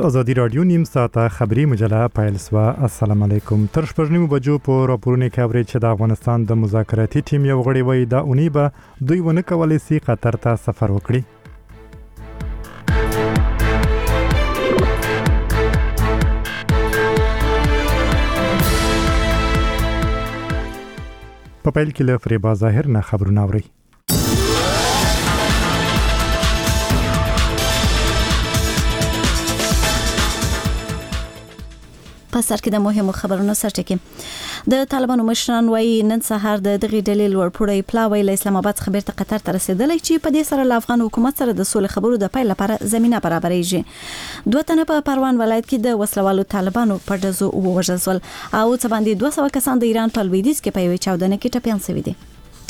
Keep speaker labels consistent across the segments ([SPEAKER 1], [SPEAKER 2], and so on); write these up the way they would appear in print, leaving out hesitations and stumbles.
[SPEAKER 1] ازادي رادیو نیم ساعته خبری مجله پیل سوا. السلام علیکم. تر شپږ بجو په راپورونه کې اوري چې د افغانستان د مذاکراتي ټیم یو غړی وای د اونۍ به دوی ونه کولای سي قطر ته سفر وکړي. په پیل کې له فریبا ظاهر نه خبرونه اوري.
[SPEAKER 2] په سر کې د مهمو خبرونو سرټکی د طالبانو مشران وایي نن سهار د دغې ډلې لوړپوړی پلاوی له اسلام آباد څخه بیرته قطر ته رسیدلی چې په دې سره له افغان حکومت سره د سولې خبرو د پیل لپاره زمينه برابرېږي. 2 تنه په پروان ولایت کې د وسلوالو طالبانو په ډزو ووژل شول او څه باندې 200 کسان د ایران په لویدیځ کې په یوې چاودنه کې ټپیان شوي دي.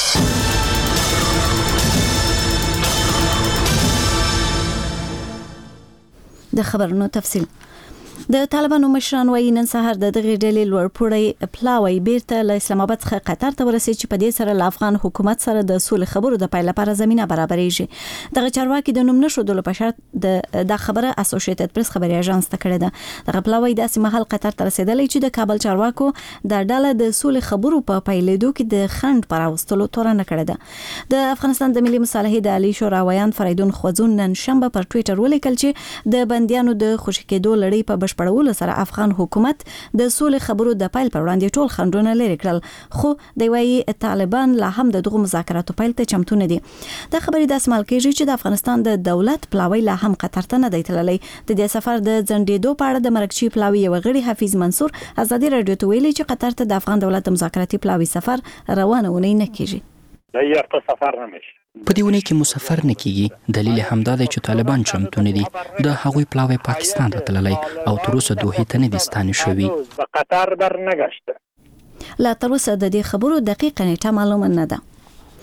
[SPEAKER 2] د خبرونو تفصیل. د طالبانو مشران وایي نن سهار د دغې ډلې لوړپوړی پلاوی بیرته له اسلام آباد څخه قطر ته ورسېد چې په دې سره له افغان حکومت سره د سولې خبرو د پیل لپاره زمينه برابرېږي. دغه چارواکي د نوم نشودلو په شرط د خبره اسوسییټډ پریس خبري اژانس ته کړې ده. دغه پلاوی داسې مهال قطر ته رسیدلی چې د کابل چارواکو د ډله د سولې خبرو په پیلېدو کې د خند پر اوستلو تورنه کړې ده. د افغانستان د ملي مصالحې د عالی شورا ویان فریدون خوځون نن شنبه پر ټوئیټر ولیکل چې د بنديانو د خوشی کېدو لړۍ په بشپړولو سره افغان حکومت د سولې خبرو د پیل پر وړاندې ټول خنډونه لري کړل، خو د وایي طالبان لا هم د دغه مذاکراتو پیل ته چمتو نه دي. د خبرې د اسمال کېږي چې د افغانستان د دولت پلاوی لا هم قطر ته نه دی تللی. د دې سفر د ځنډېدو په اړه د مرکچی پلاوی یو غړي حفیظ منصور ازادي رادیو ته ویلي چې قطر ته د افغان دولت مذاکراتي پلاوی سفر روانه ونی نه کیږي.
[SPEAKER 3] دا یو سفر نه مشي.
[SPEAKER 4] په دې ونه کې مسافر نه کیږي. دلیل همدا دی چې طالبان چمتو نه دي. د هغوی پلاوی پاکستان ته تللی او تر اوسه دوه ته نه دي ستانه شوی.
[SPEAKER 3] قطر بر نه گشته.
[SPEAKER 2] لا تر اوسه د دې خبرو دقیقه نیټه معلومه نه ده.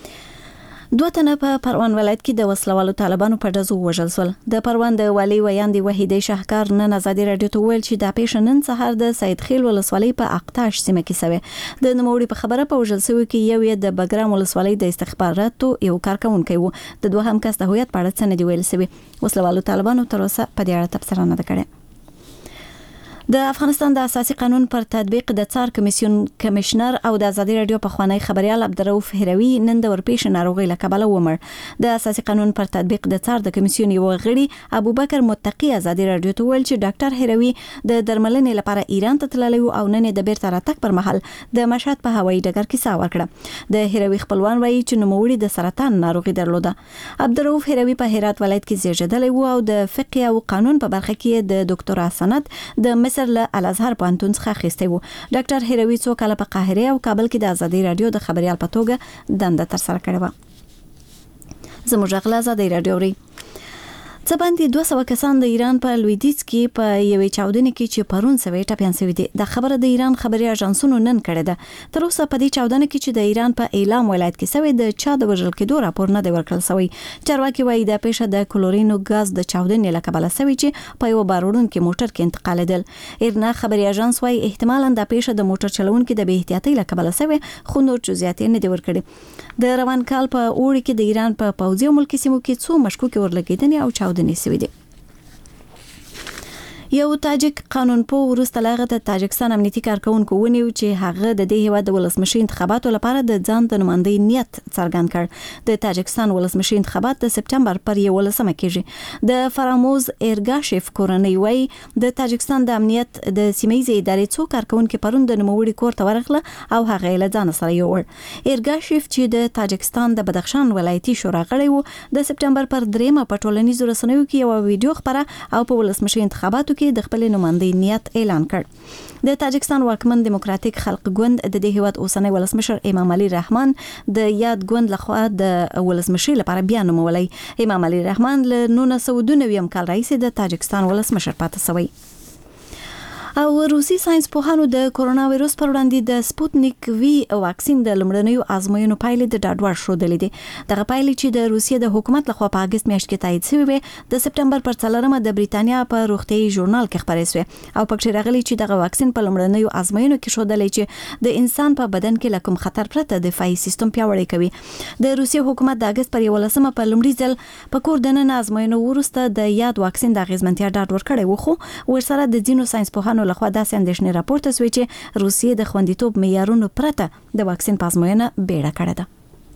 [SPEAKER 2] 2 تنه په پروان ولایت کې د وسلوالو طالبانو په ډزو وژل شول. د پروان د والی ویاندې وحیدې شهکار نن ازادي رادیو ته ویل چې د پیښه نن سهار د سید خیل ولسوالۍ په اقتاش سیمه کې شوه. د نوموړي په خبره په وژل شوی کې یو د بګرام ولسوالۍ د استخباراتو یو کارکونکي وو. د دوهم کس د هویت په اړه څه نه دی ویل شوی. وسلوالو طالبانو تر اوسه په دې اړه تبصره نه کړې. د افغانستان د اساسي قانون پر تطبیق د څار کمیشنر او د ازادي رادیو په خوانی خبريال عبدالرؤف هروي نن د ورپېښ ناروغي له کبله ومر. د اساسي قانون پر تطبیق د څار د کمیسیون یو غړي ابوبکر متقی ازادي رادیو ته ویل چې ډاکټر هروي د درملنې لپاره ایران ته تللی او نن د بیرته راتګ پر مهال د مشهد په هوایي ډګر کې ساه ورکړه. د هروي خپلوان وایي چې نوموړي د سرطان ناروغي درلوده. عبدالرؤف هروي په هرات ولایت کې زیږیدلی و او د فقه او قانون په برخه کې د ډاکټرا سند د مصر له الازهر پوهنتون څخه اخیستی وو. ډاکټر هروي څو کاله په قاهره او کابل کې د ازادي رادیو د خبريال په توګه دنده ترسره کړې و. زموږ غلا ازادي رادیو ری څه باندې 200 کسان د ایران په لویدیځ کې په یوې چاودنه کې چې پرون سوي ټپیان شوي دي. د خبره د ایران خبري اژانسونو نن کړې ده. تر اوسه په دې چاودنه کې چې د ایران په اعلام ولایت کې سوي د چا د وژل کېدو راپور نه دی ورکړل شوی. چارواکي وایي د پیښه د کلورینو غاز د چاودنې له کبله سوي چې په یو باروړونکو موټر کې انتقالېدل. ایرنا خبري اژانس وایي احتمالاً د پیښه د موټر چلوونکو د بې احتیاطۍ له کبله سوي، خو نور جزئیات نه دی ورکړي. د روان کال په اوړي کې د ایران په پوځي او ملکي سیمو کې څو مشکوک ورلګیدنې او چاودنې شوي دي. یو تاجک قانونپوه وروسته له هغه د تاجکستان امنیتي کارکونکو ونیو چې هغه د دې هیواد د ولسمشر انتخاباتو لپاره د ځان د نمائندګۍ نیت څرګند کړ. د تاجکستان ولسمشر انتخابات د سپټمبر پر 11 کېږي. د فراموز ایرګاشیف کورنۍ وایي د تاجکستان د امنیت د سیمه‌یزې ادارې څو کارکونکو پرون د نوموړي کور ته ورغله او هغه له ځان سره یوړ. ایرګاشیف چې د تاجکستان د بدخشان ولایتي شورا غړی و د سپټمبر پر 3 په ټولنیزو رسنیو کې یو ویډیو خبره او په ولسمشر انتخاباتو کې د خپل نمائندګۍ نیت اعلان کړ. د تاجکستان واکمن دیموکراتیک خلق ګوند د دې هیواد اوسنی ولسمشر امام علي رحمان د یاد ګوند لخوا د ولسمشر لپاره بیان نومولی. امام علي رحمان له 1992 کال راهیسې د تاجکستان ولسمشر پاتې شوی. او روسي ساينس پوهانو د کورونا وایروس پر وړاندې د سپوتنیک وی واکسین د لومړنیو آزموینو پایلې د ډاډوړ شودلې دي. دغه پایلې چې د روسیې د حکومت لخوا په اگست میاشت کې تایید شوې وې د سپټمبر پر 4مه د بریتانیا په روغتیايي ژورنال کې خبرې شوې او پکې راغلي چې دغه واکسین په لومړنیو آزموینو کې شودلې چې د انسان په بدن کې لکم خطر پرته دفاعي سیستم پیاوړی کوي. د روسیې حکومت د اگست پر 11مه په لومړي ځل په کور دننه آزموینو وروسته د یاد واکسین د اغیزمنتیا ډاډ ورکړی و، خو ورسره د ځینو ساينس پوهانو لخوا داسې اندېښنې راپورته شوې چې روسیې د خوندیتوب معیارونو پرته د واکسین په ازموینه بیړه کړې ده.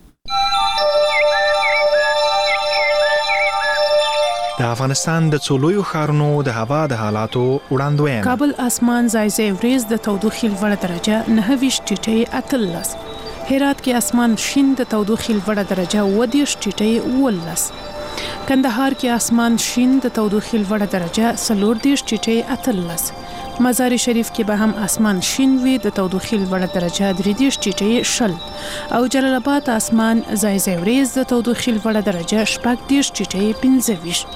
[SPEAKER 5] د افغانستان د څولویو ښارونو د هوا د حالاتو وړاندوینه.
[SPEAKER 6] کابل اسمان ځای وريز د تودوخې لوړه درجه 9 ټیټه 13. هرات کې اسمان شین د تودوخې لوړه درجه 20 ټیټه 19. کندهار کې اسمان شین د تودوخې لوړه درجه 14 ټیټه 18. مزار شریف کې به هم اسمان شین وي د تودوخې لوړه درجه 13 ټیټه 0 او جلال آباد اسمان ځای وريز د تودوخې لوړه درجه 14 ټیټه 15.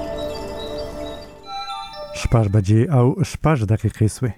[SPEAKER 1] 6 بجې او 6 دقیقې سوې.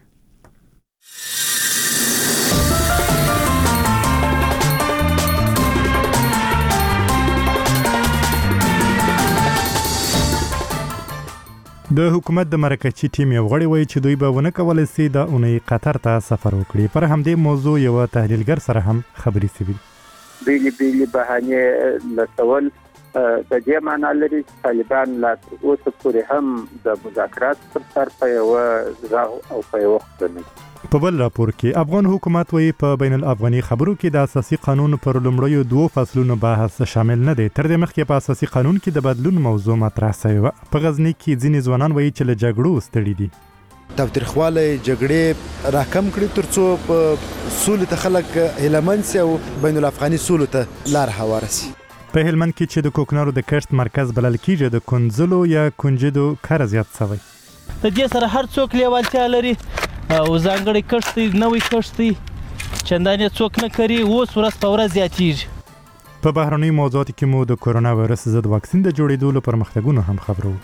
[SPEAKER 1] د حکومت د مرکزي ټیم یو غړی وایي چې دوی به ونه کولای شي د اونۍ قطر ته سفر وکړي. پر همدې موضوع یو تحلیلګر سره هم خبرې شوې.
[SPEAKER 7] بیلی بهانه لټول د دې معنی لري چې طالبان لا اوسه پورې هم د مذاکرات پر سر په یو ځای او په یو وخت نه.
[SPEAKER 1] په بل راپور کې افغان حکومت وایي په بین الافغاني خبرو کې د اساسي قانون پر لومړیو 2 فصلونو بحث شامل نه دی. تر دې مخکې په اساسي قانون کې د بدلون موضوع مطرح شوی و. په غزنی کې ځینې ځوانان وایي چې له جګړو ستړي دي.
[SPEAKER 8] تاوتریخوالی جګړې راکم کړي ترڅو په سولې ته خلک هیلهمند سي او بین الافغاني سولې ته لار هواره سي.
[SPEAKER 1] په هلمند کې چې د کوکنارو د کښت مرکز بلل کیږي د کنځلو یا کنجدو کار زیات شوی.
[SPEAKER 9] د دې سره هر څوک لیوالتیا لري او ځانګړي کښت نوې کښت چندانې څوک نه کوي، اوس ورځ په ورځ زیاتېږي.
[SPEAKER 1] په بهرنیو موضوعاتو کې مو د کورونا وایرس ضد واکسین د جوړېدو له پرمختګونو هم خبرو.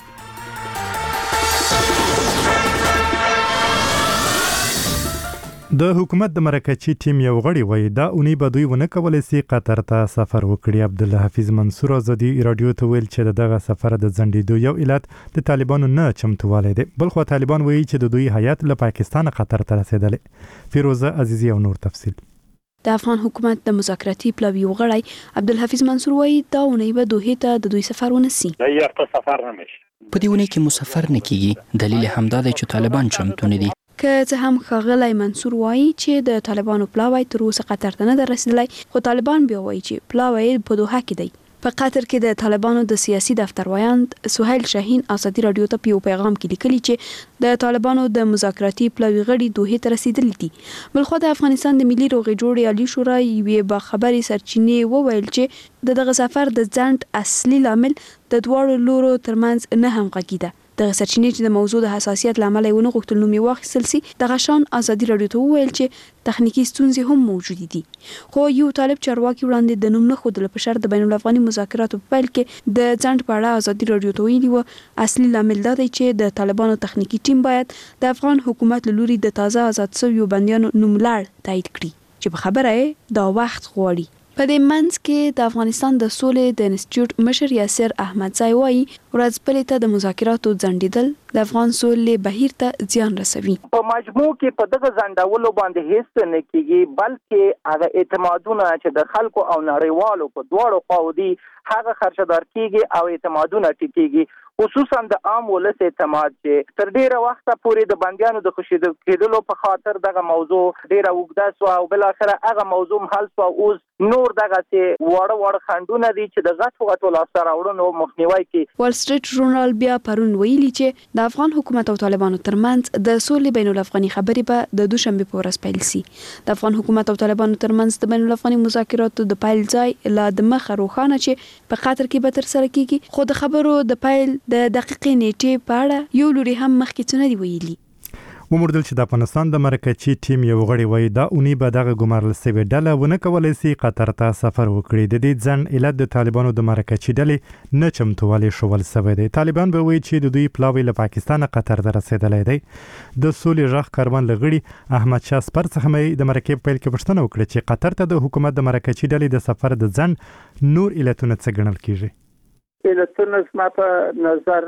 [SPEAKER 1] د حکومت د مرکزي ټیم یو غړی وایي دا اونۍ به دوی ونه کولای شي قطر ته سفر وکړي. عبدالحفیظ منصور آزادي رادیو ته ویل چې دغه سفر د ځنډېدو یو علت د طالبانو نه چمتووالی دی. بلخو طالبان وایي چې د دوی هیات له پاکستان قطر ته رسېدلی. فیروزه عزیزی او نور تفصیل.
[SPEAKER 10] د افغان حکومت د مذاکراتي پلاوي غړی عبدالحفیظ منصور وایي دا اونۍ به دوحې ته د دوی سفر ونسی.
[SPEAKER 3] دا یو سفر نمیشه.
[SPEAKER 4] په دې اونۍ کې مسافر نه کیږي. دلیل همدا دی چې طالبان چمتو نه دي.
[SPEAKER 10] که څه هم ښاغلی منصور وایي چې د طالبانو پلاوی تر اوسه قطر ته نه دی رسېدلی، خو طالبان بیا وایي چې پلاوی په دوحه کې دی. په قطر کې د طالبانو د سیاسي دفتر وایاند سهیل شاهین آزادي رادیو ته په یو پیغام کې لیکلي چې د طالبانو د مذاکراتي پلاوي غړي دوحې ته رسېدلي دي. بلخو د افغانستان د ملي روغې جوړې عالي شورا یوې باخبرې سرچینې وویل چې دغه سفر د ځنډ اصلي لامل د دواړو لورو ترمنځ نه همغږي ده. دغه سرچینې چې د موضوع د حساسیت لامل یې ونه غوښتل نوم یې واخیستل سي، دغه شان آزادي رادیو ته وویل چې تخنیکی ستونزې هم موجود دي. خو یو طالب چارواکي وړاندې د نوم نه ښودلو په شرط د بین الافغاني مذاکراتو په پیل کې د ځنډ په اړه آزادي رادیو ته ویلي و اصلي لامل دا دی چې د طالبانو تخنیکی ټیم باید د افغان حکومت له لوري د تازه آزاد شویو بندیانو نوملړ تایید کړي چې په خبره یې دا وخت غواړي. په دې منځ کې د افغانستان د سولې د انسټیټیوټ مشر یاسر احمدزی وایي ورځپلې ته د مذاکراتو ځنډېدل د افغان سولې بهیر ته زیان رسوي.
[SPEAKER 11] په مجموع کې په دغه ځنډولو باندې هیڅ نه کیږي، بلکې هغه اعتمادونه چې د خلکو او نړیوالو په دواړو خواو دي هغه خرچدار کیږي او اعتمادونه ټیټیږي، خصوصا د عام ولس اعتماد چې تر ډیره وخته پورې د بندیانو د خوشیدو کېدلو په خاطر دغه موضوع ډیره اوږده سوه او بل اخره هغه موضوع حل سوه. اوس نور دغه وړه خنډونه دي چې د غټو لاسته راوړنو مخنیوی کوي.
[SPEAKER 10] وال سټریټ ژورنال بیا پرون ویلي چې د افغان حکومت او طالبانو ترمنځ د سولې بین الافغاني خبرې به د دوشنبه په ورځ پیل سي. د افغان حکومت او طالبانو ترمنځ د بین الافغاني مذاکراتو د پیل ځای لا د مخه روښانه چې په قطر کې به تر سره کیږي، خو د خبرو د پیل د دقیقې نیټې په اړه یو لوري هم مخکې څه نه دی ویلي.
[SPEAKER 1] وموردل چې د افغانستان د مرکزي ټیم یو غړی وای دا اونۍ به دغه ګمارل سوي ډله ونه کولای شي قطر ته سفر وکړي. د دې ځن علت د طالبانو د مرکزي ډلې نه چمتووالی شول سوي دی. طالبان به وایي چې د دوی پلاوی له پاکستان قطر ته رسیدلی دی. د سولې غږ کاروان لغړي احمد شاه سپر څخه مې د مرکز پیل کې پوښتنه وکړه چې قطر ته د حکومت د مرکزي ډلې د سفر د ځن نور علتونه څه ګڼل کیږي؟
[SPEAKER 7] علتونه زما په نظر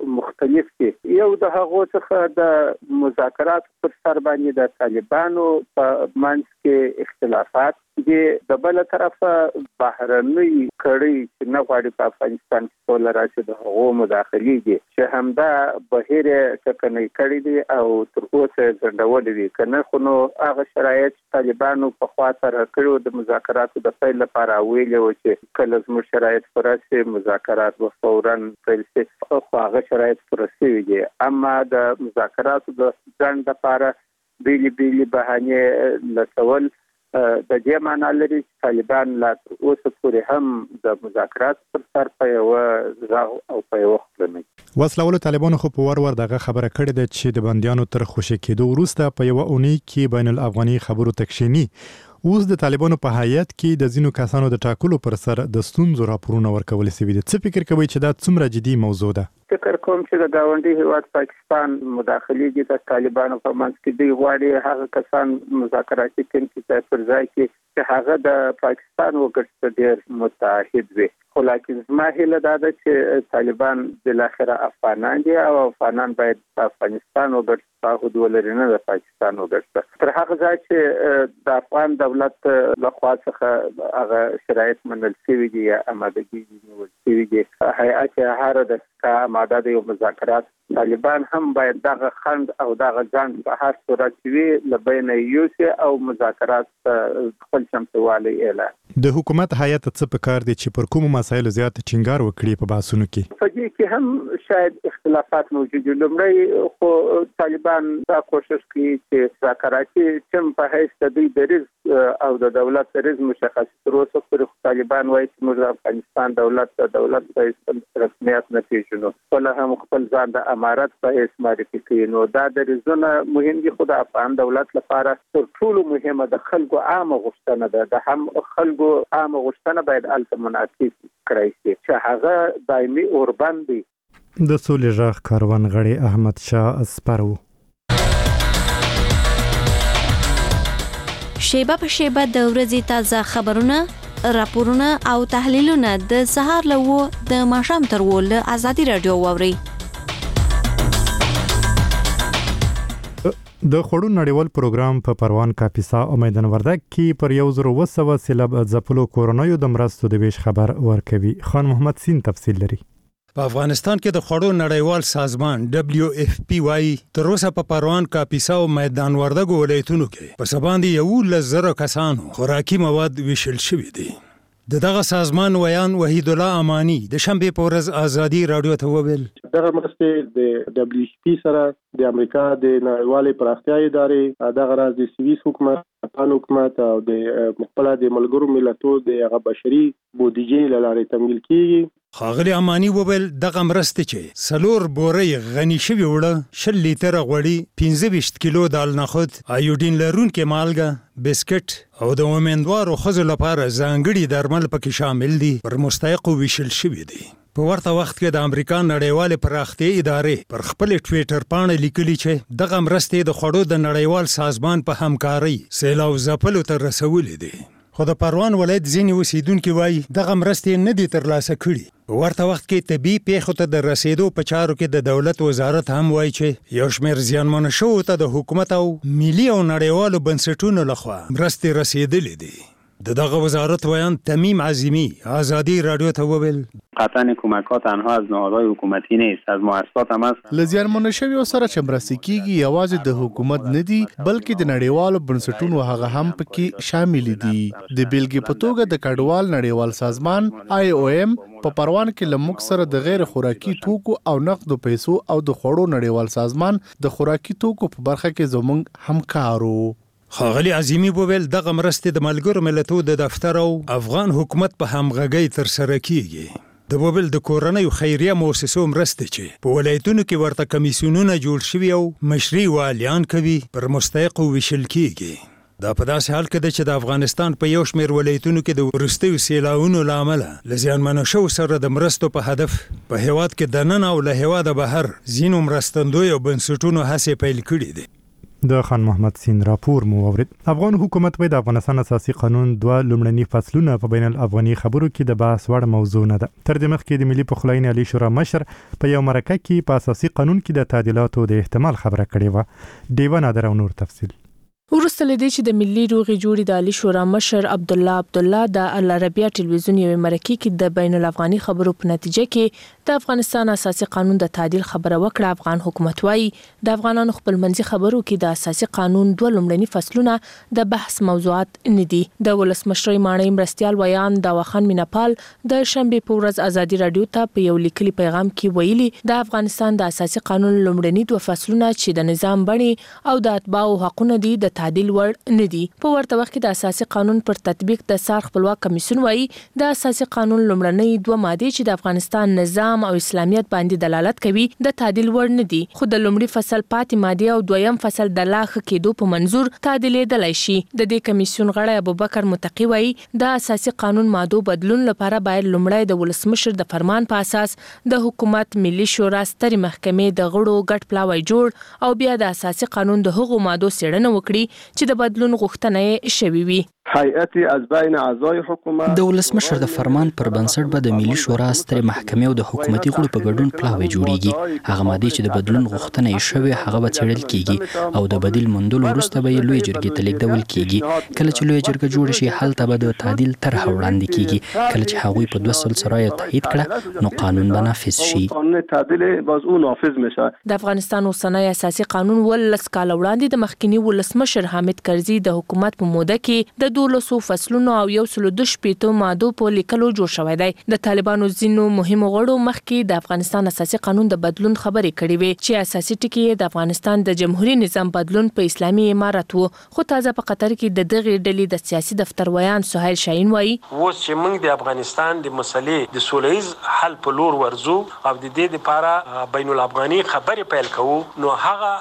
[SPEAKER 7] مختلف دي. یو د هغو څخه د مذاکرات پر سر باندې د طالبانو په منځ کې اختلافات دي. د بل طرفه بهرنۍ کړي چې نه غواړي په افغانستان کې سوله راشي د هغو مداخلې دي چې همدا بهیر ټکنۍ کړي دي او تر اوسه ځنډولې دي. کنه خو نو هغه شرایط طالبانو په خوا سره کړو د مذاکراتو د پیل لپاره ویلي و چې کله زموږ شرایط پر اساس مذاکرات و فورا پیل شي خو هغه شرایط پر اساس دي. اما د مذاکراتو د ځنډ لپاره بیلی بهانه لټول د دې معنی لري چې طالبان لا اوسه پورې هم د مذاکرات پر سر په یو ځای او په یو وخت نه
[SPEAKER 1] وسلوالو طالبانو خو په ور دغه خبره کړې ده چې د بنديانو تر خوشی کېدو وروسته په یو اونۍ کې بین الافغاني خبرو تکشینی اوس د طالبانو په هیئت کې د ځینو کسانو د ټاکلو پر سر د ستونزو راپورونه ورکول شوي دي. څه فکر کوي چې دا څومره جدي موضوع ده؟
[SPEAKER 7] فکر کوم چې د گاونډي هیواد پاکستان مداخلې دي د طالبانو په منځ کې دی غواړي هغه کسان مذاکراتي ټیم کې پر ځای کې چې هغه د پاکستان وګړي ډېر متحد وي. خو لکه زما هیله دا ده چې طالبان بل اخره افغانان دي او افغانان باید په افغانستان وګړي تعهد ولري نه د پاکستان وګړي. تر هغه ځای چې د افغان دولت لخوا څخه هغه شرایط منل شوي دي یا آمادګي نیول شوي دي هیئت هر د ماده د مذاکرات طالبان هم باید دغه خند او دغه ځان په هر صورت کې لبین یوسي او مذاکرات خپل چمتووالی اعلان.
[SPEAKER 1] د حکومت هیئت څه په کار دي چې پر کوم مسایلو زیات ټینګار وکړي په بحثونو کې؟
[SPEAKER 7] په دې کې هم شاید اختلافات موجود دي. لومړی خو طالبان دا کوشش کوي چې مذاکراتي ټیم په حیث د دوی د او د دولت د مشخص تر اوسه پورې طالبان وایي چې موږ افغانستان دولت په رسمیت نه پیژنو ولا هم خپل ځان د امارت په حیث معرفي کوي. نو دا د ریزونه مهم دي. خو د افغان دولت لپاره تر ټولو مهمه د خلکو عامه غوښتنه ده. د هم خلکو عامه غوښتنه باید الته منعکس کړای شي چې هغه دایمي اوربند دي.
[SPEAKER 1] د سولې غږ کاروان غړي احمد شاه اسپرو.
[SPEAKER 2] شیبه په شیبه د ورځې تازه خبرونه، راپورونه او تحلیلونه د سهار له د ماښام تر له ازادي رادیو واوري.
[SPEAKER 1] د خړو نړیوال پروګرام په پروان کاپیسا او میدان وردګ کې پر 1200 سیلاب ځپلو کورونایو د مرستو د ویش خبر ورکوي. خان محمد سین تفصیل لري.
[SPEAKER 12] په افغانستان کې د خړو نړیوال سازمان WFP وايي تر اوسه په پروان کاپیسا او میدان وردګ ولایتونو کې په سباندې 11,000 کسانو خوراکي مواد ویشل شوي دي. دغه سازمان ویان وحید الله امانی د شنبه په ورځ ازادي رادیو ته وویل
[SPEAKER 13] دغه مرستې د WFP سره د امریکا د نړیوالې پراختیا ادارې دغه راز د سویس حکومت افغان حکومت او د خپل د ملګرو ملتونو د هغه بشري بودیجې لاره تمویل کیږي.
[SPEAKER 12] خاغلی امانی وویل دغه مرستې چې سلور بورې غنی شوی وړه 10 لیټره غوړي 15 کیلو دال نخود ایودین لرونکي مالګه بسکټ او د ومندوارو خزو لپاره ځانګړي درمل پکې شامل دي پر مستحقو ویشل شوی دي. په ورته وخت کې د امریکا نړیوالې پراختیا ادارې پر خپل ټویټر باندې لیکلي چې دغه مرستې د خړو د نړیوال سازمان په همکاري سیلاب ځپلو ته رسولې دي. خو د پروان ولایت ځینې اوسیدونکو وایي دغه مرستې نه دي ترلاسه کړي. په ورته وخت کې طبي پیښو ته د رسیدو په چارو کې د دولت وزارت هم وایي چې یو شمېر زیانمن شوو ته د حکومت او ملي او نړیوالو بنسټونو لخوا مرستې رسیدلې دي. دغه وزارت ویان تمیم عظیمی آزادی رادیو ته وویل
[SPEAKER 14] قطعا کمکات تنها از نهادهای حکومتی نیست، از مؤسسات هم است.
[SPEAKER 15] لزیانمن شویو سره چې مرستې کیږي یوازې د حکومت نه دي بلکې د نړیوالو بنسټونو هغه هم پکې شامل دي. د بیلګې په توګه د کډوال نړیوال سازمان IOM په پروان کې لمک سره د غیر خوراکي توکو او نقدو پیسو او د خوړو نړیوال سازمان د خوراکي توکو په برخه کې زموږ همکارو.
[SPEAKER 12] خاغلی عظیمی وویل دغه مرستې د ملګرو ملتونو د دفتر او افغان حکومت په همغږۍ تر سره کیږي. د وبل د کورنۍ خیریه مؤسسو مرستې چې په ولایتونو کې ورته کمیسیونونه جوړ شوي او مشري والیان کوي پر مستحقو ویشل کیږي. دا په داسې حال کې ده چې د افغانستان په یو شمېر ولایتونو کې د وروستیو سیلاونو له امله له زیانمنو شوو سره د مرستو په هدف په هیواد کې دننه او له هیواده بهر ځینو مرستندویو او بنسټونو هڅې پیل کړي دي.
[SPEAKER 1] د خان محمد سین راپور مو اورید. افغان حکومت د افغانستان اساسي قانون 2 لومړني فصلونه په بین الافغاني خبرو کې د بحث وړ موضوع نه ده. تر دې مخکې د ملي پخلاینې عالی شورا مشر په یو مرکه کې په اساسي قانون کې د تعدیلاتو د احتمال خبره کړې و. دیوه نادر او نور تفصیل.
[SPEAKER 16] وروسته لدی چې د ملي روغې جوړې د عالی شورا مشر عبدالله د العربیه ټلویزیون یو مرکه کې د بین الافغاني خبرو په نتیجه کې د افغانستان اساسي قانون د تعدیل خبره وکړه. افغان حکومت وايي د افغانانو خپلمنځي خبرو کې د اساسي قانون 2 لومړني فصلونه د بحث موضوعات نه دي. د ولسمشر ماڼۍ مرستيال ویان داواخان میناپال د شنبه په ورځ ازادي رادیو ته په یو لیکلي پیغام کې ویلي د افغانستان د اساسي قانون لومړني 2 فصلونه چې د نظام بڼي او د اتباعو حقوقونه دي د تعدیل وړ نه دي. په ورته وخت کې د اساسي قانون پر تطبیق د سار خپلواک کمیسیون وايي د اساسي قانون لومړنۍ 2 ماده چې د افغانستان نظام او اسلامیت باندې دلالت کوي د تعدیل وړ نه دي، خو د لومړي فصل پاتې ماده او دویم فصل د لاخ کېدو په منظور تعدیلېدلای شي. د دې کمیسیون غړی ابوبکر متقی وايي د اساسي قانون ماده بدلون لپاره باید لومړی د ولسمشر د فرمان په اساس د حکومت ملي شورا سترې محکمې د غړو ګډ پلاوی جوړ او بیا د اساسي قانون د هغو مادو څېړنه وکړي چې د بدلون غوښتنه شوي وي.
[SPEAKER 17] هیئت از بین اعضای حکومت
[SPEAKER 4] د ولسمشر د فرمان پر بنسټ به د ملي شورا سترې محکمې او د حکومتي غړو په ګډون پلاوی جوړیږي. هغه مادې چې د بدلون غوښتنه یې شوې هغه به څېړل کیږي او د بدیل موندلو وروسته به یې لوی جرګې ته لیږدول کیږي. کله چې لوی جرګه جوړ شي هلته به د تعدیل طرحه وړاندې کیږي. کله چې هغوی په 200 سره یې تایید کړه نو قانون به نافذ شي.
[SPEAKER 17] قانون تعدیل باز اون نافذ میشه.
[SPEAKER 16] د افغانستان اوسنی اساسي قانون ولس کال وړاندې د مخکنی ولسمشر حامد کرزي د حکومت په موده کې د 1200 فصلونو او 112 مادو په لیکلو جوړ شوی دی. د طالبانو ځینو مهمو غړو مخکې د افغانستان اساسي قانون د بدلون خبرې کړې وې چې اساسي ټکی د افغانستان د جمهوریت نظام بدلون په اسلامي امارت وو. خو تازه په قطر کې د دغه ډلې د سیاسي دفتر ویان سهیل شاهین وایي
[SPEAKER 18] اوس چې موږ د افغانستان د مسلې د سولهییز حل په لور ورزو او د دې لپاره بین الافغاني خبرې پیل کوو نو هغه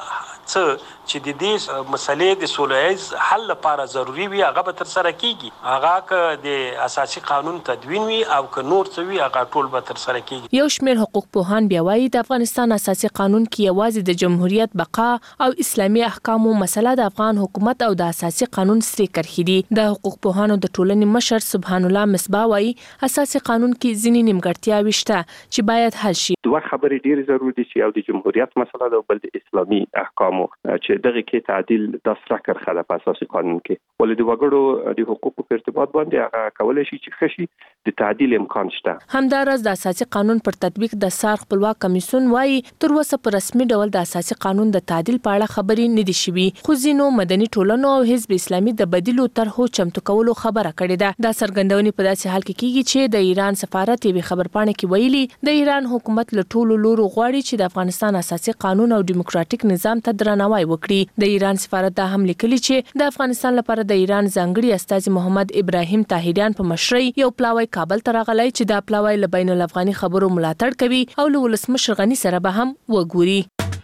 [SPEAKER 18] څه چې د دې مسلې د سولهییز حل لپاره ضروری وي هغه به تر سره کیږي. هغه که د اساسي قانون تدوین وي او که نور څه وي هغه ټول به تر سره کیږي.
[SPEAKER 16] یو شمېر حقوق پوهان بیا وایي د افغانستان اساسي قانون کې یوازې د جمهوریت بقا او اسلامي احکامو مسله د افغان حکومت او د اساسي قانون سره کرخي دي. د حقوق پوهانو د ټولنې مشر سبحان الله مصباح وایي اساسي قانون کې ځینې نیمګړتیاوې شته چې باید حل شي.
[SPEAKER 19] دوه خبرې ډېرې ضروري دي چې یو د جمهوریت مسله ده او بل د اسلامي احکامو چې دغه کې تعدیل د سره کرخه ده په اساسي قانون کې ولې د وګړو د حقوقو په ارتباط باندې هغه کولای شي چې خشي د تعدیل امکان شته.
[SPEAKER 16] همدارس د اساسي قانون پر تطبیق د سار خپلواک کمیسیون وايي تر اوسه په رسمي ډول د اساسي قانون د تعدیل په اړه خبرې نه دي شوي، خو ځینو مدني ټولنو او حزب اسلامي د بدیلو طرحو چمتو کولو خبره کړې ده. دا څرګندونې په داسې حال کې کیږي چې د ایران سفارت یې خبرپاڼه کې ویلي د ایران حکومت له ټولو لورو غواړي چې د افغانستان اساسي قانون او ډیموکراتیک نظام ته درناوی وکړي. د ایران سفارت دا هم لیکلي چې د افغانستان لپاره د ایران ځانګړي استازي محمد ابراهیم طاهریان په مشرۍ یو پلاوی کابل ته راغلی چې دا پلاوی له بین الافغاني خبرو ملاتړ کوي او له ولسمشر غني سره به هم وګوري.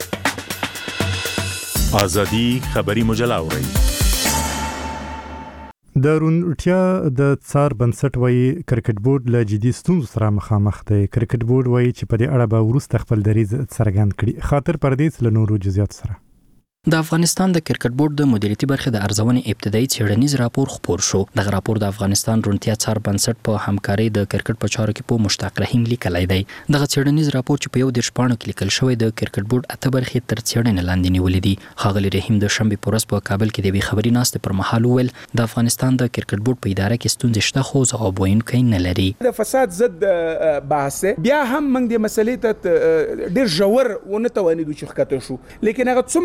[SPEAKER 20] ازادي خبري مجله اوري.
[SPEAKER 1] د روڼتیا د څار بنسټ وایي کرکټ بورډ له جدي ستونزو سره مخامخ دی. کرکټ بورډ وایي چې په دې اړه به وروسته خپل دریځ څرګند کړي. خاطر پردیس له نورو جزئیات سره.
[SPEAKER 4] د افغانستان د کرکټ بورډ د مدیریتي برخې د ارزونې ابتدایي څېړنیز راپور خپور شو. دغه راپور د افغانستان روڼتیا څار بنسټ په همکارۍ د کرکټ په چارو کې په مشتاق رحیم لیکلی دی. دغه څېړنیز راپور چې په 11 پاڼو کې لیکل شوی د کرکټ بورډ 8 برخې تر څېړنې لاندې نیولې دي. ښاغلي رحیم د شنبې په ورځ په کابل کې د یوې خبري ناستې پر مهال وویل د افغانستان د کرکټ بورډ په اداره کې ستونزې شته خو ځواب ویونکی نه لري.
[SPEAKER 21] د فساد ضد بحث بیا هم موږ د مسلې ته ډېر ژور ونه توانېدو چې ښکته شو، لیکن هغه څومره چې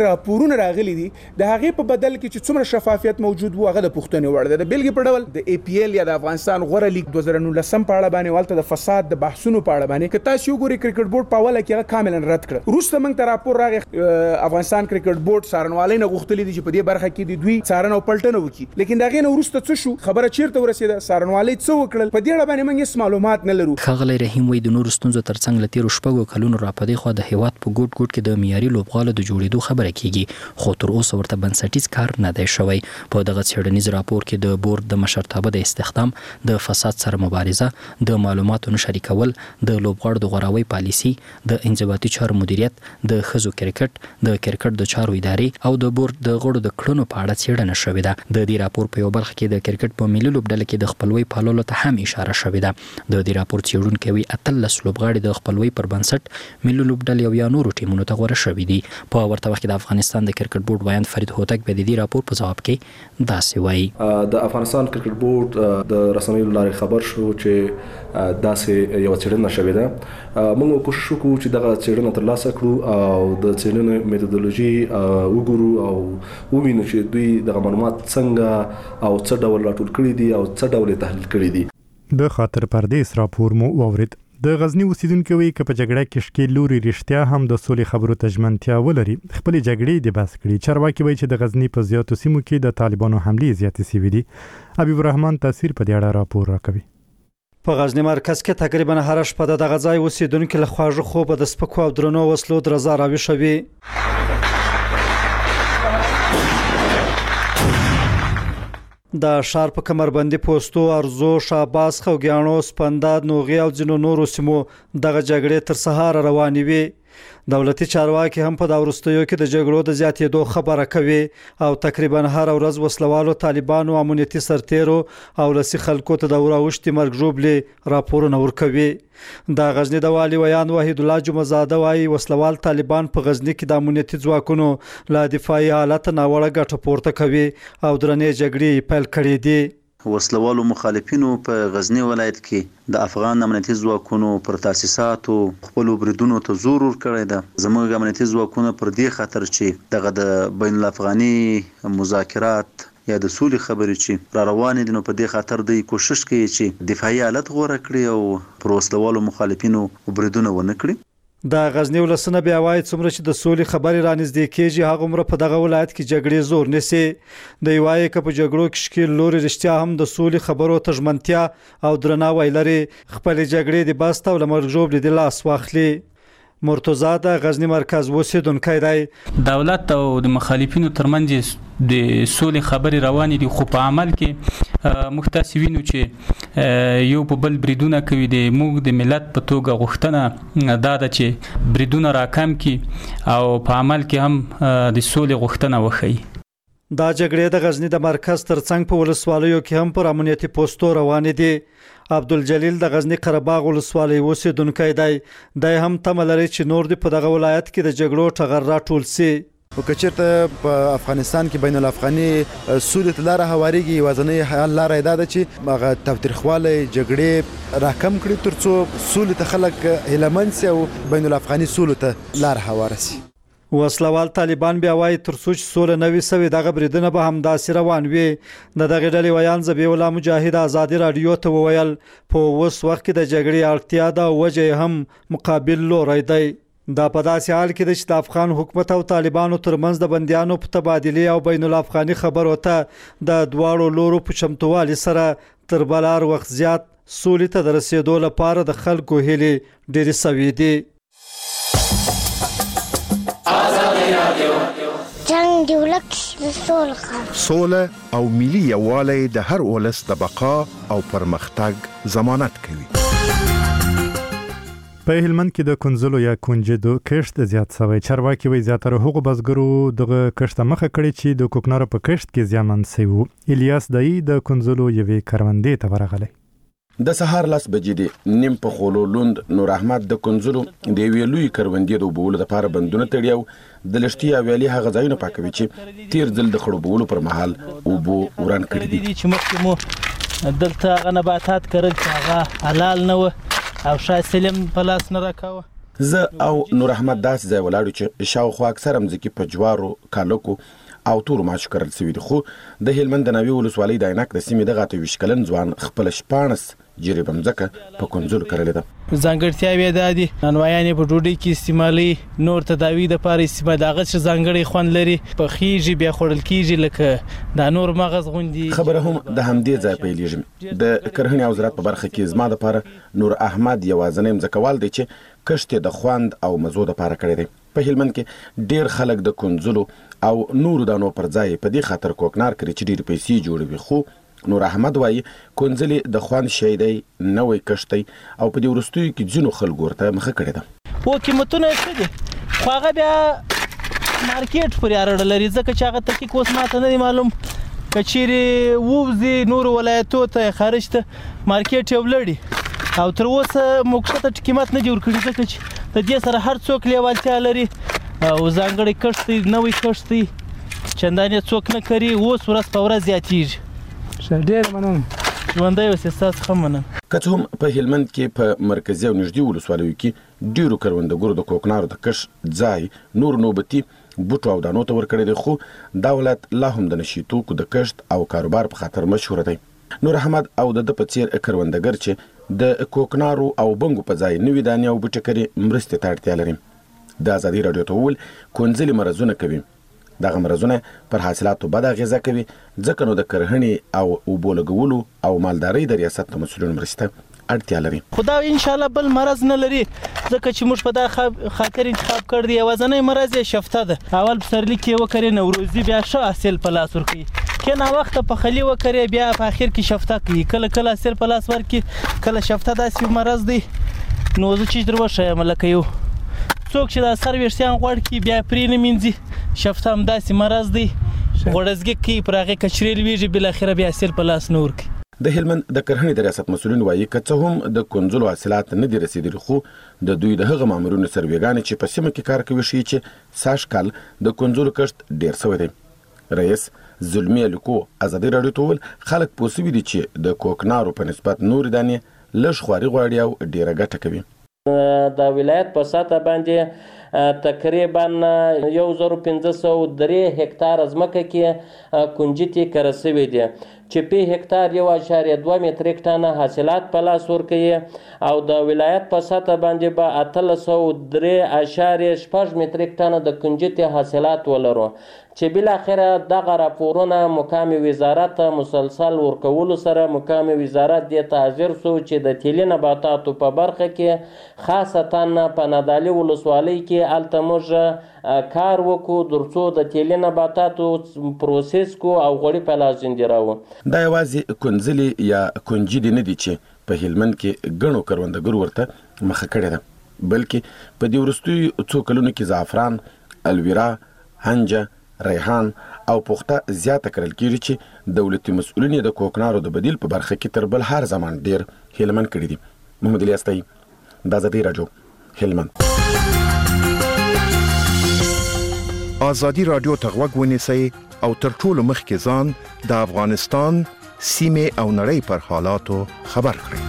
[SPEAKER 21] راپورونه راغلي دي د هغه په بدل کې چې څومره شفافیت موجود وو هغه د پښتنې وړ ده. د بیلګې په ډول د APL یا د افغانستان غوره لیګ 2019 په اړه باندې والته د فساد د بحثونو په اړه باندې که تاسو وګورئ کرکټ بورډ په اوله کې کاملا رد کړ. وروسته موږ ته راپور راغی افغانستان کرکټ بورډ څارنوالۍ نه غوښتلي دي چې په دې برخه کې د دوی څارنه او پلټنه وکړي، لیکن دا غي نه وروسته څه شو خبره چیرته ورسېده څارنوالۍ څه وکړل په دې اړه باندې موږ هیڅ معلومات نه لرو.
[SPEAKER 4] ښاغلی رحیم وایي د نورو ستونزو ترڅنګ له تېرو شپږو کلونو راپدې خوا د هیواد په ګوټ ګوټ کې د معیاري لوبغالو د جوړېدو خبره کیږي، خو تر اوسه ورته بنسټیز کار نه دی شوی. په دغه څېړنیز راپور کې د بورډ د مشرتابه د استخدام، د فساد سره مبارزه، د معلوماتو نه شریکول، د لوبغاړو د غوراوي پالیسي، د انضباطي چارو مدیریت، د ښځو کرکټ، د کرکټ د چارو ادارې او د بورډ د غړو د کړنو په اړه څېړنه شوې ده. د دې راپور په یو برخه کې د کرکټ په ملي لوبډله کې د خپلوۍ پاللو ته هم اشاره شوې ده. د دې راپور څېړونکي وایي 18 لوبغاړي د خپلوۍ پر بنسټ ملي لوبډلې او یا نورو ټیمونو ته غوره شوي دي. په ورته وخت کې د افغانستان د کرکټ بورډ وایند فرید هوتک په دې راپور په جواب کې داسې وایي:
[SPEAKER 5] د افغانستان کرکټ بورډ د رسنیو لارې خبر شو چې داسې یو څېړنه شوې ده. موږ کوشش وکړو چې دغه څېړنه ترلاسه کړو او د څېړنې میتودولوژي وګورو او ووینو چې دوی دغه معلومات څنګه او څه ډول راټول کړي دي او څه ډول تحلیل کړي دي.
[SPEAKER 1] د خاطر پردیس راپور مو واورید. د غزنی اوسیدونکو وی ک په جګړه کې شکیل لوري رښتیا هم د سولې خبرو تجمنتیا ولري، خپل جګړې د بس کړي. چارواکي وایي چې د غزنی په زیاتو سیمو کې د طالبانو حملې زیاتې شوې دي. حبیب الرحمن تاثیر په دې اړه راپور راکوي.
[SPEAKER 22] په غزنی مرکز کې تقریبا هر شپه د دغه ځای اوسیدونکو له خواږه خوبه د سپکو او درنو وسلو درزا راویښوي. د ښار په کمربندي پوستو، ارزو، شاباس، خوګیاڼو، سپنداد، نوغي او ځینو نورو سیمو دغه جګړې تر سهار روانې وي. دولتي چارواکي هم په دا وروستیو کې د جګړو د زیاتېدو خبره کوي او تقریبا هر ورځ وسلوالو، طالبانو، امنیتي سرتیرو او لسی خلکو ته د وراوښتي مرګ ژوبلې راپورونه ورکوي. د غزنی د والي ویان وحید الله جمعزاده وایي وسلوال طالبان په غزنی کې د امنیتي ځواکونو له دفاعي حالت ناوړه ګټه پورته کوي او درنې جګړې پیل کړې دي.
[SPEAKER 23] وسلوالو مخالفینو په غزنی ولایت کې د افغان امنیتي ځواکونو پر تاسیساتو خپل بریدونو ته زور ورکړی ده. زموږ امنیتي ځواکونه پر دې خاطر چې دغه د بین الافغاني مذاکرات یا د سولې خبرې چې را روانې دي نو په دې خاطر دوی کوشش کوي چې دفاعي حالت غوره کړي او پر وسلوالو مخالفینو بریدونه ونه کړي.
[SPEAKER 22] د غزنی ولسنه بیا وایي څومره چې د سولې خبرې رانږدې کېږي هغومره په دغه ولایت کې جګړې زور نیسي. دوی وایي که په جګړو کې شکیل لوري رښتیا هم د سولې خبرو ته ژمنتیا او درناوی لري، خپلې جګړې د بست او له مرګ ژوبلې د لاس واخلي. مرتضی د غزنی مرکز اوسیدونکی دی.
[SPEAKER 24] دولت او د مخالفینو ترمنځ د سولې خبرې روانې دي، خو په عمل کې موږ تاسې وینو چې یو په بل بریدونه کوي. د موږ د ملت په توګه غوښتنه دا ده چې بریدونه راکم کړي او په عمل کې هم د سولې غوښتنه وښیي.
[SPEAKER 22] دا جګړې د غزنی د مرکز ترڅنګ په ولسوالیو کې هم پر امنیتي پوستو روانې دي. عبدالجلیل د غزنی قرهباغ ولسوالۍ اوسیدونکی دی. دی هم تمه لري چې نور د په دغه ولایت کې د جګړو ټغر راټول سي.
[SPEAKER 8] که چېرته په افغانستان کې بین الافغاني سولې ته لاره هواریږي، یوازینۍ حل لاره دا ده چې هغه تاوتریخوالی جګړې راکم کړي تر څو سولې ته خلک هیلهمند سي او بین الافغاني سولو ته لاره هواره سي.
[SPEAKER 22] وسلوال طالبان بیا وایي تر څو چې سوله نه وي سوې دغه بریدونه به همداسې روان وي. د دغې ډلې ویان ذبیح الله مجاهد ازادي راډیو ته وویل په اوس وخت کې د جګړې اړتیا ده او وجه هم مقابل لوری دی. دا په داسې حال کې ده چې د افغان حکومت او طالبانو ترمنځ د بندیانو په تبادلې او بین الافغاني خبرو ته د دواړو لورو په چمتووالي سره تر بل هر وخت زیات سولې ته د رسېدو لپاره د خلکو هیلې ډېرې سوي دي.
[SPEAKER 25] جنگ دی ولک د سوله او ملي یووالی د هر ولس د بقا او پرمختګ ضمانت کوي.
[SPEAKER 1] په هلمند کې د کنزلو یا کنجدو کښت زیات شوی. چارواکي وایي زیاتره هغو بزګرو دغه کښت مخه کړې چې د کوکنارو په کښت کې زیانمن شوي وو. الیاس دای د کنزلو یوې کروندې ته ورغلی.
[SPEAKER 26] د سهار 10 بجې دی نیم په خولو لوند نور احمد د کنزلو د یوې لوی کروندې د اوبولو لپاره بندونه تړي او د لښتي او ویالې هغه ځایونه پاکوي چې تیر ځل د خړوبولو پر مهال اوبو وران کړي دي.
[SPEAKER 9] چې مخکې مو دلته هغه نباتات کرل چې هغه حلال نه و او شاید سلم په لاس نه راکاوه.
[SPEAKER 26] زه او نور احمد داس ځای ولاړو چې شاوخوا اکثر مځکې په جوارو کالکو او تور ماشو کرل سوي دي، خو د هلمند د ناوې ولسوالۍ د عینک د سیمې دغه 28 کلن ځوان خپل 14 جریبه مځکه په کنځلو کرلې ده.
[SPEAKER 9] ځانګړتیاوې دا دي نانوایانې په ډوډۍ کې استعمالي، نور تداوی د پاره استعمال دغه چې ځانګړي خوند لري، په خيږي بیا خوړل کیږي لکه دا نور مغز غوندي.
[SPEAKER 26] خبره هم د همدې ځای پیلېږي. د کرهنې او زراعت په برخه کې زما د پاره نور احمد یوازنی مځکوال دی چې کښت د خوند او مزو د پاره کړی دی. په هلمند کې ډیر خلک د کنځلو او نور دانو پر ځای په دې خاطر کوکنار کوي چې ډیر پیسې جوړوي، خو نور احمد وایي کنځلې د خوند شی دی، نوې کښتۍ او په دې وروستیو کې ځینو خلکو ورته مخه کړې ده.
[SPEAKER 9] و قیمتونه یې څه دي، خو هغه بیا مارکیټ پورې اړه لري، ځکه چې هغه تحقیق اوس ماته نه دی معلوم. که چیرې ووځي نورو ولایتو ته خارج ته مارکیټ یې ولړي او تر اوسه موږ ته قیمت نه دی ورکړی، ځکه چې د دې سره هر څوک لیوالتیا لري او ځانګړی کښت دی، نوی کښت دی، چندانې څوک نه کوي، اوس ورځ په ورځ زیاتېږي. ډېر مننه، ژوندی اوسې، ستاسو ښه مننه.
[SPEAKER 26] که څه هم په هلمند کې په مرکزي او نږدې ولسوالیو کې ډیرو کروندګرو د کوکنارو د کښت ځای نور نوبتي بوټو او دانو ته ورکړی دی، خو دا ولایت لا هم د نشي توکو د کښت او کاروبار په خاطر مشهور دی. نور احمد او د په څیر کروندګر چې د کوکنارو او بنګو په ځای نوې دانې او بوټي کري مرستې ته اړتیا لري. د ازادي راډیو ته وویل کنځلې مرزونه کوي، دغه مرزونه پر حاصلاتو بد اغیزه کوي، ځکه نو د کرهنې او اوبو لګولو او مالدارۍ د ریاست د مسؤلینو مرسته اړتیا لري.
[SPEAKER 9] خدا ان شاء الله بل مرض نه لري، ځکه چې موږ په دا خاطر انتخاب کړ دی. یوازنی مرض یې شفته ده، اول پسرلی کې وکړي نوروزي بیا ښه حاصل په لاس ورکړي، کله وخت په خلی وکړي بیا په اخر کې شفته کوي، کله کله حاصل په لاس ورکړي، کله شفته داسې مرض دی. نو زه چې درو شایم لکه یو څوک چې دا سر ویښتان غوړ کی بیا پرې نه مینځي، شفته هم داسې مرض دی، غوړزګي کوي پر هغه کچري لويږي، بل اخره بیا حاصل په لاس نور کوي.
[SPEAKER 26] د هلمند د کرهنې د ریاست مسؤلین وایي که څه هم د کنځلو حاصلات نه دي رسیدلي، خو د دوی د هغه مامورینو سروېګانې چې په سیمه کې کار کوي ښیي چې سږ کال د کنځلو کښت ډیر شوی دی. رئیس زلمی الکو ازادي راډیو ته وویل خلک پوه سوي دي چې د کوکنارو په نسبت نورې دانې لږ خواري غواړي او ډیره ګټه کوي.
[SPEAKER 2] د ولایت په سطح باندې تقریبا 1503 هکتار ځمکه کې کنجتي کره شوي دي، چې په هکتار 1.2 متریک ټنه حاصلات په لاس ورکوي، او د ولایت په سطح باندې به 803.6 متریک ټنه د کنجتي حاصلات ولرو، چې بل اخره دغه راپورونه مقام وزارت مسلسل ورکولو سره مقام وزارت د تعذير سو چې د تیلي نباتاتو په برخه کې خاصتا په نادالي ولسوالۍ کې التموج کار وکړو درڅو د تیلي نباتاتو پروسس کو او غوړي په لاس جندراو.
[SPEAKER 26] دا یوازې کنځلې یا کنجدي نه دي چې په هلمند کې ګڼو کروندګرو ورته مخه کړې ده، بلکې په دې وروستیو څو کلونو کې زعفران، الویرا، هنجه، ریحان او پخته زیاته کرل کیږي چې دولتي مسؤلین د کوکنارو د بدیل په برخه کې تر بل هر زمان ډیر هلمند کړي دي. محمد الیاستای، د ازادي راډیو، هلمند.
[SPEAKER 25] ازادي راډیو ته غوږ ونیسئ او تر ټولو مخکې ځان د افغانستان سیمې او نړۍ پر حالاتو خبر کړئ.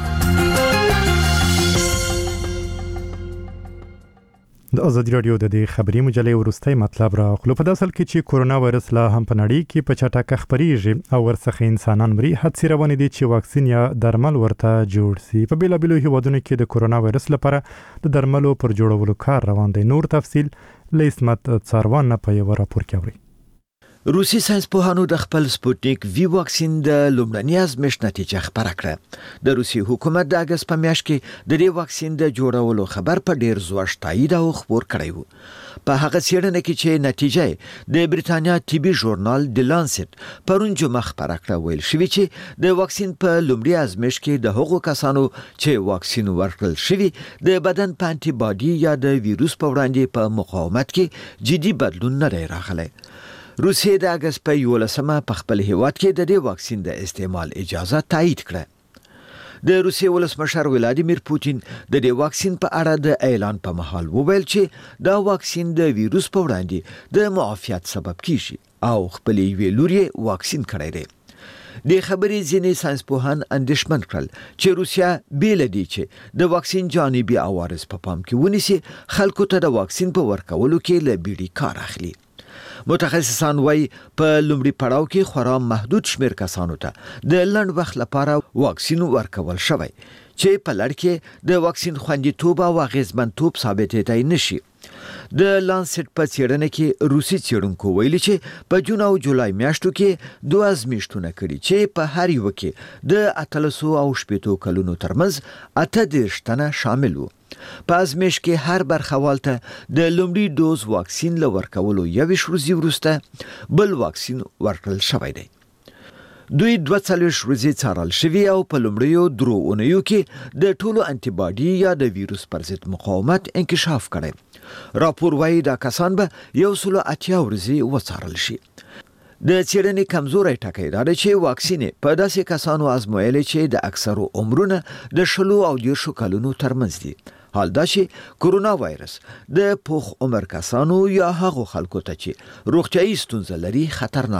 [SPEAKER 1] د ازادي راډیو د دې خبري مجلې ورستۍ مطلب را خپل په داسل کې چې کورونا وایرس لا هم په نړۍ کې په چټکه خبريږي او ورڅخه انسانان مري حادثه روانې دي چې واکسین یا درمل ورته جوړ سي. په بیلابیلو هیوادونو کې د کورونا وایرس لپاره د درملو پر جوړولو کار روان دی. نور تفصيل لیسمت څاروان په یو راپور کې اوري.
[SPEAKER 3] روسي ساينسپوهانو د خپل سپوتنیک وی واکسین د لومړني ازمېښت نتیجه خبره کړه. د روسي حکومت د اگست په میاشت کې د دې واکسین د جوړولو خبر په ډیر زوړ تایید او خبر کړی وو. په هغه څېړنه کې چې نتیجه د بریتانیا طبي ژورنال د لانسیت پرون جمعه خبره کړه، ویل شوی چې د واکسین په لومړي ازمېښت کې د هغو کسانو چې واکسین ورکړل شوی د بدن په انټي باډي یا د ویروس په وړاندې په مقاومت کې جدي بدلون نه راغلی. روسیه د اگست په 11 په خپل هیواد کې د دې واکسین د استعمال اجازه تایید کړه. د روسیې ولسمشر ولادیمیر پوتین د دې واکسین په اړه د اعلان په مهال وویل چې دا واکسین د ویروس په وړاندې د معافیت سبب کیږي او خپل یوې لوري واکسین کړی دی. د خبرې ځینې ساينسپوهان اندېښمن کړل چې روسیا بیل دی چې د واکسین جانبي عوارض په پام کې ونیسي خلکو ته د واکسین په ورکولو کې له بیړې کار اخلي. متخصصان وایي په لومړي پړاو کې خورا محدود شمیر کسانو ته د لنډ وخت لپاره واکسین ورکول شوی چې په لړ کې د واکسین خوندیتوب او اغیزمنتوب ثابتېدای نشي. د لانسیټ په څېړنه کې روسي څېړونکو ویلي چې په جون او جولای میاشتو کې 2 ازمیښتونه کړي چې په هر یو کې د 800 او 80 کلونو ترمنځ 38 تنه شامل وو. په ازمیښت کې هر برخوال ته د لومړي دوز واکسین له ورکولو 21 ورځې وروسته بل واکسین ورکړل شوی دی. دوی 42 ورځې څارل شوي او په لومړیو 3 اونیو کې د ټولو انټي یا د ویروس پر ضد مقاومت انکشاف کړی. راپور وایي دا کسان به 180 ورځې وڅارل شي. د څېړنې کمزوري ټکی دا دی چې واکسین په داسې کسانو آزمویلي چې د اکثرو عمرونه د 10 او 20 کلونو ترمنځ دي. حال دا چې کورونا وایرس د پوخ عمر کسانو یا هغو خلکو ته چې روغتیايي ستونزې لري خطرناک